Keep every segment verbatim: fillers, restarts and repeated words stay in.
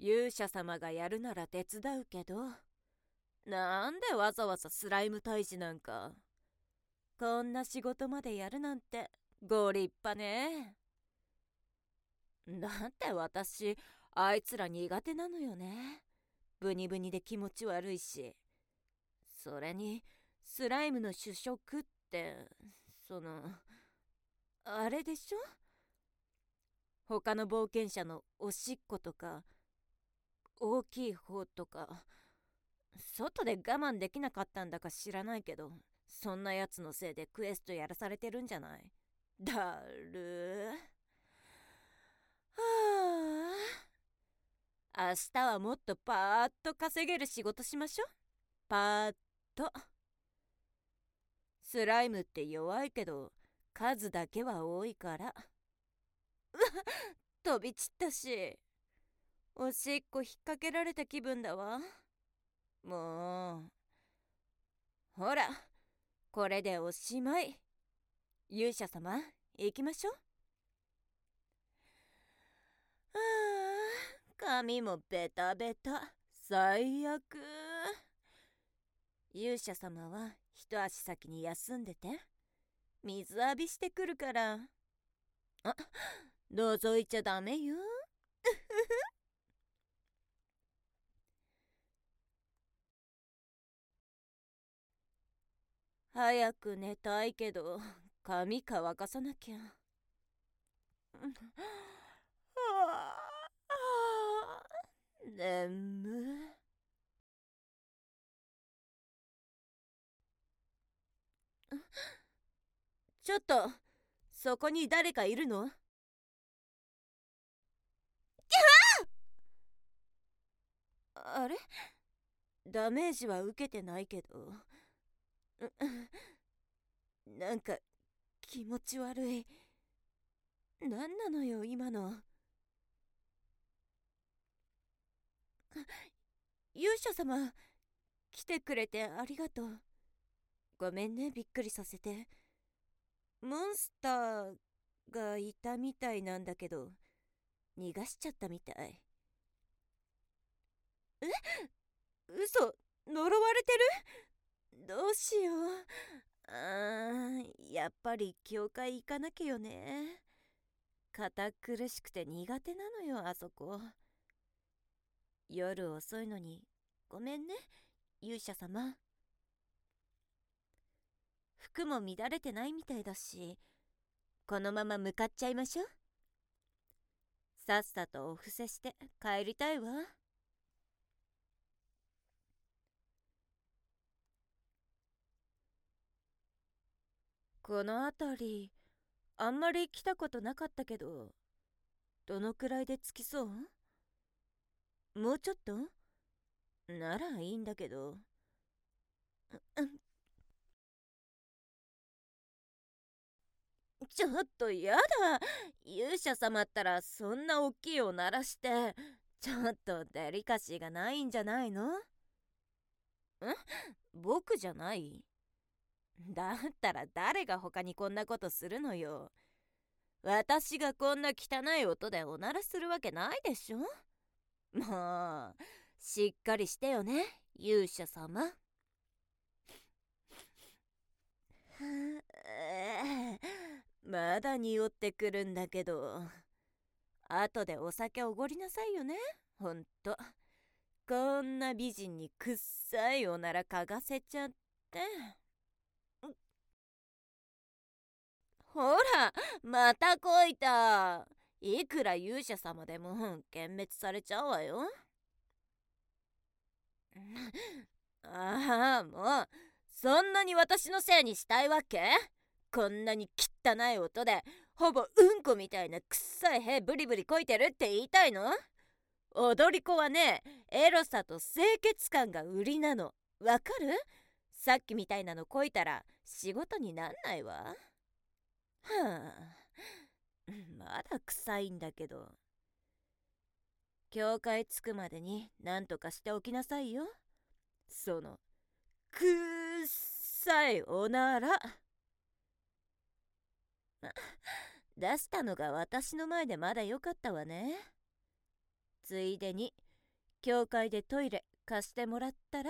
勇者様がやるなら手伝うけど、なんでわざわざスライム退治なんか。こんな仕事までやるなんてご立派ね。だって私、あいつら苦手なのよね。ブニブニで気持ち悪いし。それに、スライムの主食って、その、あれでしょ？他の冒険者のおしっことか、大きい方とか、外で我慢できなかったんだか知らないけど、そんなやつのせいでクエストやらされてるんじゃない？だるー。はあ。明日はもっとパーッと稼げる仕事しましょ。パーッと。スライムって弱いけど、数だけは多いから。うわっ、飛び散ったし。おしっこ引っ掛けられた気分だわ。もう。ほら、これでおしまい。勇者様、行きましょう。ああ、髪もベタベタ。最悪。勇者様は一足先に休んでて。水浴びしてくるから。あ、覗いちゃダメよ。早く寝たいけど、髪乾かさなきゃ。はあ、眠。ちょっと、そこに誰かいるの？あれ？ダメージは受けてないけど、なんか気持ち悪い。なんなのよ今の。勇者様、来てくれてありがとう。ごめんね、びっくりさせて。モンスターがいたみたいなんだけど、逃がしちゃったみたい。え？嘘？呪われてる？どうしよう。あー、やっぱり教会行かなきゃよね。堅苦しくて苦手なのよ、あそこ。夜遅いのにごめんね、勇者様。服も乱れてないみたいだし、このまま向かっちゃいましょう。さっさとお布施して帰りたいわ。この辺りあんまり来たことなかったけど、どのくらいで着きそう？もうちょっとならいいんだけど。ちょっとやだ。勇者様ったらそんな大きいを鳴らして、ちょっとデリカシーがないんじゃないの？ん？僕じゃない？だったら誰が他にこんなことするのよ。私がこんな汚い音でおならするわけないでしょ。もうしっかりしてよね、勇者様。まだ匂ってくるんだけど、後でお酒おごりなさいよね。ほんと、こんな美人にくっさいおなら嗅がせちゃって。ほら、またこいた。いくら勇者様でも幻滅されちゃうわよ。ああ、もうそんなに私のせいにしたいわけ？こんなに汚い音でほぼうんこみたいなくっさい屁ブリブリこいてるって言いたいの？踊り子はね、エロさと清潔感が売りなの。わかる？さっきみたいなのこいたら仕事になんないわ。はあ、まだ臭いんだけど。教会着くまでに何とかしておきなさいよ。そのくっさいおなら。出したのが私の前でまだよかったわね。ついでに教会でトイレ貸してもらったら。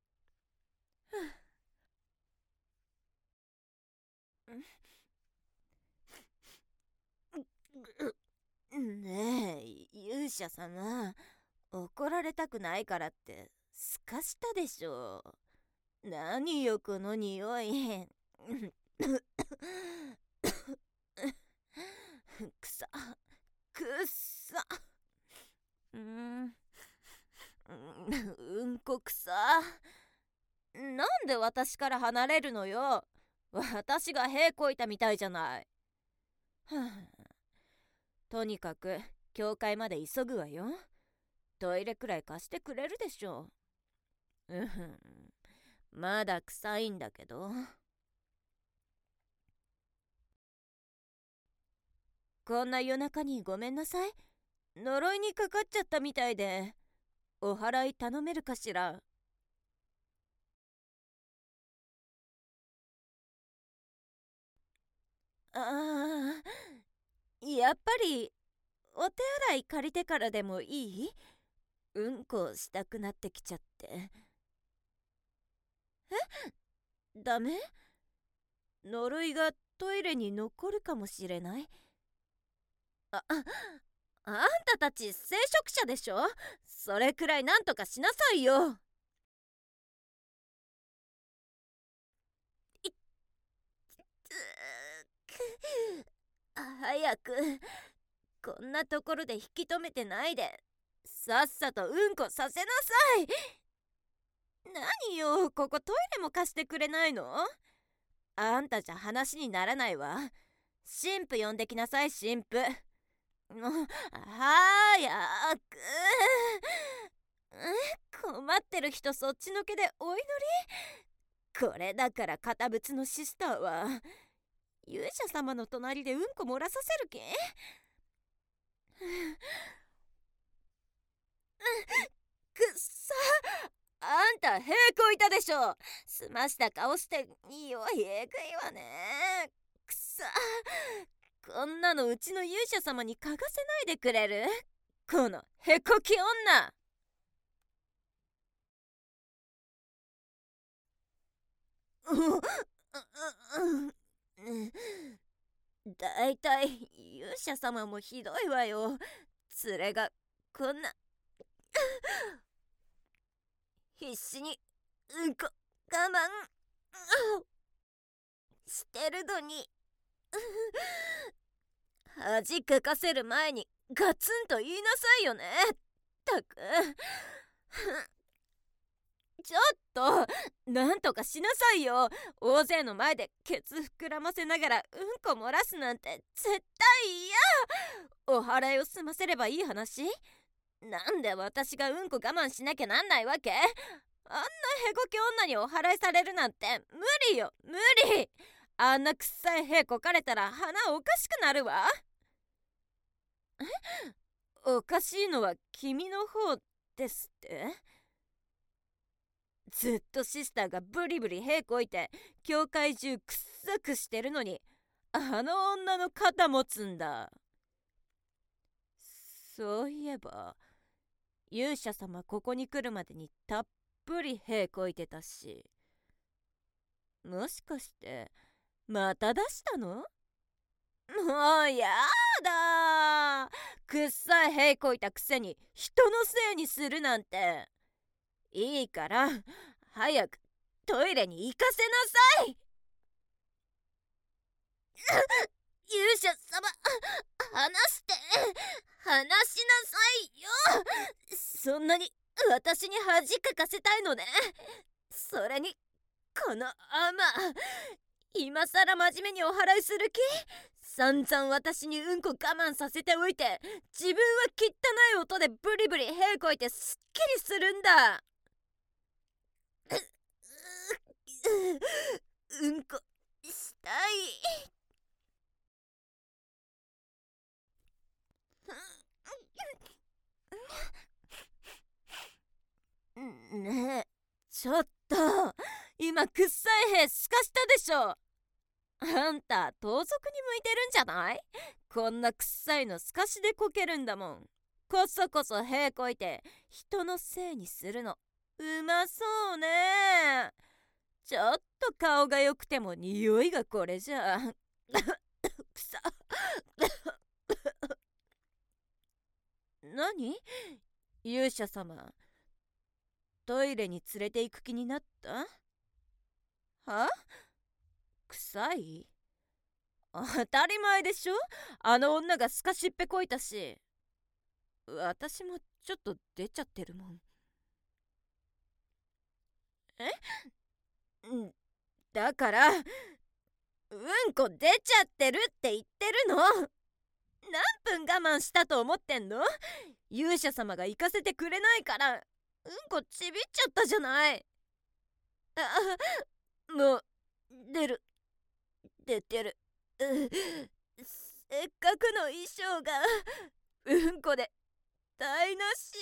ねえ、勇者様、怒られたくないからってすかしたでしょ。何よこの匂い。くさくっさ。うん、うんこくさ。なんで私から離れるのよ。私が屁こいたみたいじゃない。とにかく教会まで急ぐわよ。トイレくらい貸してくれるでしょう。うん、まだ臭いんだけど。こんな夜中にごめんなさい。呪いにかかっちゃったみたいで、お祓い頼めるかしら。ああ、やっぱりお手洗い借りてからでもいい？うんこしたくなってきちゃって。え？ダメ？呪いがトイレに残るかもしれない。あ、あ、あんたたち聖職者でしょ？それくらいなんとかしなさいよ。いっつ早く、こんなところで引き止めてないで、さっさとうんこさせなさい。何よ、ここトイレも貸してくれないの？あんたじゃ話にならないわ。神父呼んできなさい、神父。もう早く。困ってる人そっちのけでお祈り？これだから堅物のシスターは勇者様の隣でうんこ漏らさせるけ？くっさ。あんた屁こいたでしょ。すました顔して匂いえぐいわね。くっさ。こんなのうちの勇者様に嗅がせないでくれる？このへこき女。だいたい勇者様もひどいわよ。連れがこんな必死にうんこ我慢してるのに、恥かかせる前にガツンと言いなさいよね。ったく。ちょっとなんとかしなさいよ。大勢の前でケツ膨らませながらうんこ漏らすなんて絶対嫌。お祓いを済ませればいい話？なんで私がうんこ我慢しなきゃなんないわけ？あんなへこき女にお祓いされるなんて無理よ、無理。あんな臭い屁こかれたら鼻おかしくなるわ。え？おかしいのは君の方ですって？ずっとシスターがブリブリ屁こいて教会中くっさくしてるのに、あの女の肩持つんだ。そういえば勇者様ここに来るまでにたっぷり屁こいてたし、もしかしてまた出したの？もうやだー。くっさい屁こいたくせに人のせいにするなんて。いいから早くトイレに行かせなさい。勇者様、話して話しなさいよ。そんなに私に恥かかせたいのね。それにこのアマ、今さら真面目にお祓いする気？散々私にうんこ我慢させておいて、自分は汚い音でブリブリ屁こいてすっきりするんだ。う、う、うんこしたい。ねえ、ちょっと今くっさい屁すかしたでしょ。あんた盗賊に向いてるんじゃない？こんなくっさいのすかしでこけるんだもん。 こそこそ屁こいて人のせいにするのうまそうね。ちょっと顔が良くても匂いがこれじゃくさ何？勇者様、トイレに連れて行く気になった？は？臭い？当たり前でしょ。あの女がスカシッペこいたし、私もちょっと出ちゃってるもん。え？んだからうんこ出ちゃってるって言ってるの。何分我慢したと思ってんの？勇者様が行かせてくれないからうんこちびっちゃったじゃない。あ、もう出る出てる。うせっかくの衣装がうんこで台無し。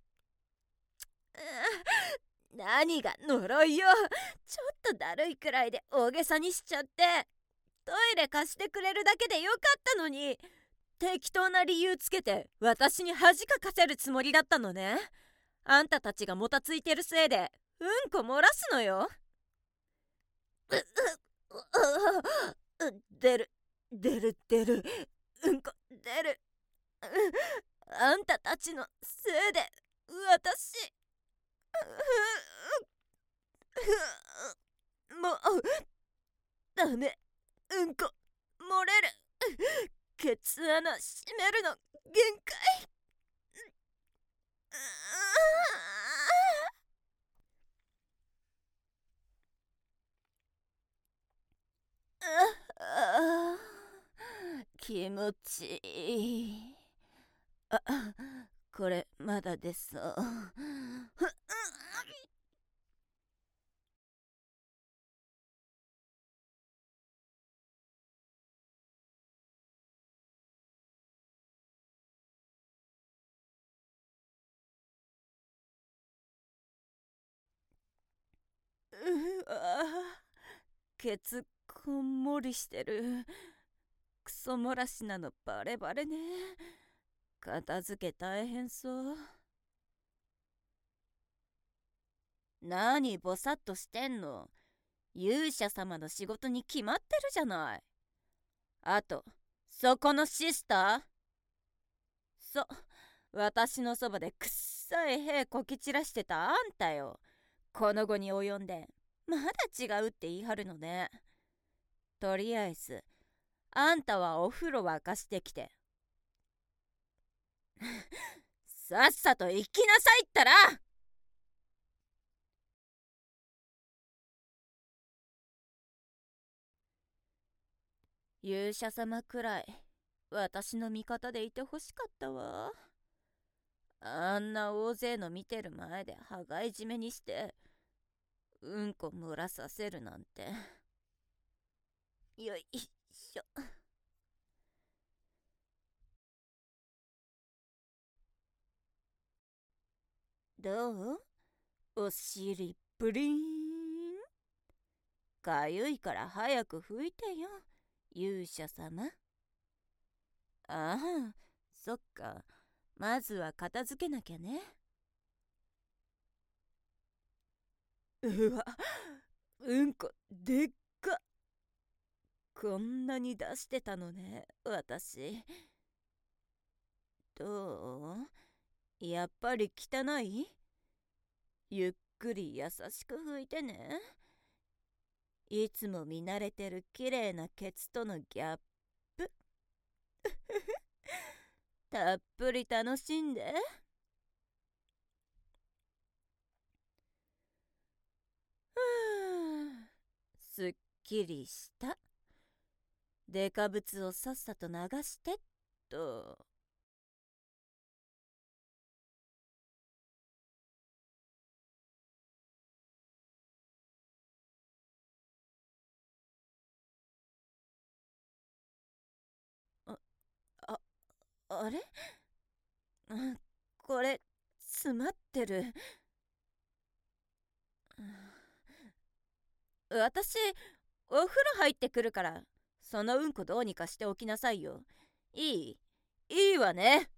何が呪いよ。ちょっとだるいくらいで大げさにしちゃって。トイレ貸してくれるだけでよかったのに、適当な理由つけて私に恥かかせるつもりだったのね。あんたたちがもたついてるせいでうんこ漏らすのよ。出る出る出るうんこ出る。あんたたちのせいで私もうダメ。うんこ漏れる。ケツ穴閉めるの限界。ああ、気持ちいい。あ、これまだ出そう。うわ、ケツこんもりしてる。クソ漏らしなのバレバレね。片付け大変そう。何ぼさっとしてんの。勇者様の仕事に決まってるじゃない。あとそこのシスター、そう、私のそばでくっさい屁こき散らしてたあんたよ。この後に及んでまだ違うって言い張るのね。とりあえずあんたはお風呂沸かしてきてさっさと行きなさいったら。勇者様くらい私の味方でいてほしかったわ。あんな大勢の見てる前で羽交い締めにしてうんこ漏らさせるなんて。よいしょ。どう？お尻プリン。かゆいから早く拭いてよ、勇者様。ああ、そっか。まずは片付けなきゃね。うわ、うんこでっか。こんなに出してたのね、私。どう？やっぱり汚い？ゆっくり優しく拭いてね。いつも見慣れてる綺麗なケツとのギャップたっぷり楽しんで。ふぅ、すっきりした。デカブツをさっさと流してっと。あ、あ、あれ？うんこれ、詰まってる。私、お風呂入ってくるから、そのうんこどうにかしておきなさいよ。いい？いいわね。